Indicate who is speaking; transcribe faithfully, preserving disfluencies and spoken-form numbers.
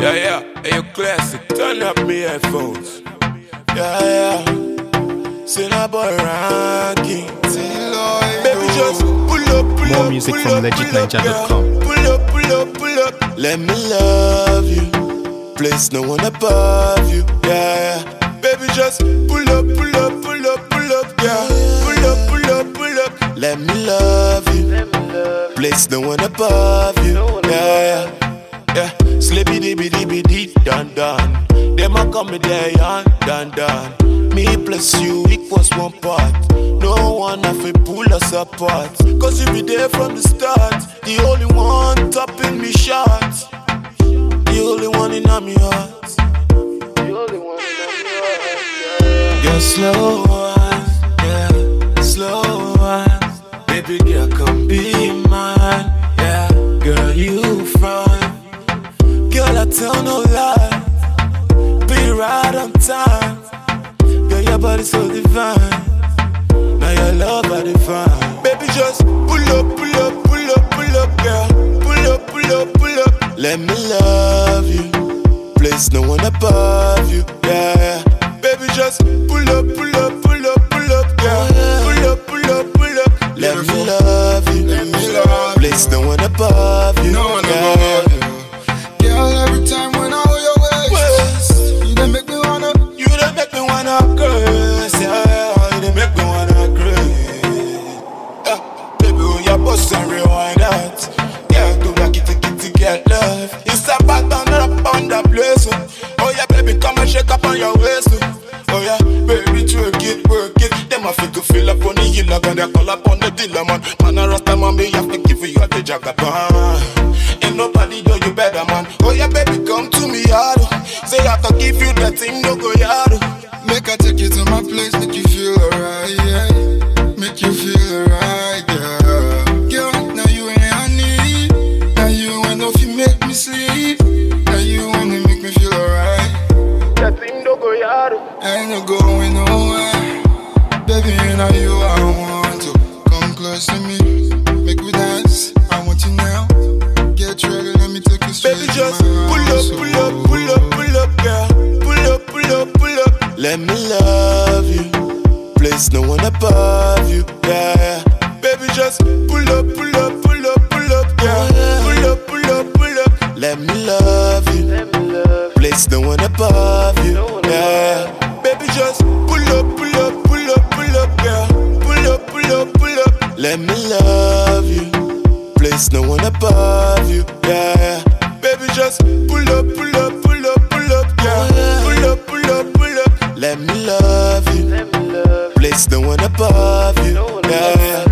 Speaker 1: Yeah, yeah, hey, you classic. Turn up me headphones. Yeah, yeah. Say that boy ranking. Baby, just pull up, pull
Speaker 2: More
Speaker 1: up,
Speaker 2: music
Speaker 1: pull
Speaker 2: from
Speaker 1: up,
Speaker 2: legit
Speaker 1: pull up,
Speaker 2: ninja dot
Speaker 1: yeah.
Speaker 2: com.
Speaker 1: Pull up, pull up, pull up. Let me love you. Place no one above you. Yeah, yeah. Baby, just pull up, pull up, pull up, pull up, yeah. Pull up, pull up, pull up. Let me love you. Place no one above you. Yeah, yeah. Yeah, slippy dibby dibby dee dun dun. Them a come me there yan dun dun. Me plus you equals one part. No one have to pull us apart. Cause you be there from the start. The only one topping me shots. The only one in my heart. The only one in my heart. You're slow one, yeah, slow one. Baby girl, come be mine, yeah. Girl, you front. Girl, I tell no lie. Be right on time. Girl, your body so divine. Now your love I define. Baby, just pull up, pull up, pull up, pull up, girl. Pull up, pull up, pull up. Let me love you. Place no one above you, yeah, yeah. Baby, just pull up, pull up, pull up, pull up, girl. Pull up, pull up, pull up. Let me love you.
Speaker 3: Let me love you.
Speaker 1: Place no one above you,
Speaker 3: No one
Speaker 1: yeah.
Speaker 3: above you. Girl, every time when I hold your waist, you done make me wanna.
Speaker 1: You done make me wanna curse, yeah. You done make me wanna curse. Yeah, baby, when you bust and rewind that, yeah, do back it, it, to get love. You step back down up on the place. Oh yeah, baby, come and shake up on your waist. Oh yeah, baby, twerk it, work it. Them a fit to fill up on the hill, I gotta call up on the dealer, man. Man, a rasta man, me have to give you the jagaban. Ain't nobody do you better, man. Oh yeah, baby, come to me hard. Say I have to give you that thing, no go yard.
Speaker 3: Make I take you to my place, make you feel alright, yeah. Make you feel alright, yeah. Girl, now you ain't I need. Now you ain't no fi make me sleep. Now you wanna make me feel alright.
Speaker 1: That thing no go yard.
Speaker 3: I ain't no going nowhere. Baby, you know you I want to. Come close to me, make we dance. I want you now. Get ready, let me take you straight.
Speaker 1: Baby,
Speaker 3: to
Speaker 1: just
Speaker 3: my
Speaker 1: pull up,
Speaker 3: house.
Speaker 1: pull up, pull up, pull up, girl. Pull up, pull up, pull up. Let me love you. Place no one above you, yeah. Baby, just pull up, pull up, pull up, pull up, girl. Pull up, pull up, pull up. Let me love you. Place no one above you, yeah. Baby, just pull up, pull up, pull up, pull up, girl. Pull up, pull up, pull up. Let me love you. Place no one above you, yeah. Baby, just pull up, pull up, pull up, pull up, yeah. Pull up, pull up, pull up. Let me love you. Place no one above you, yeah.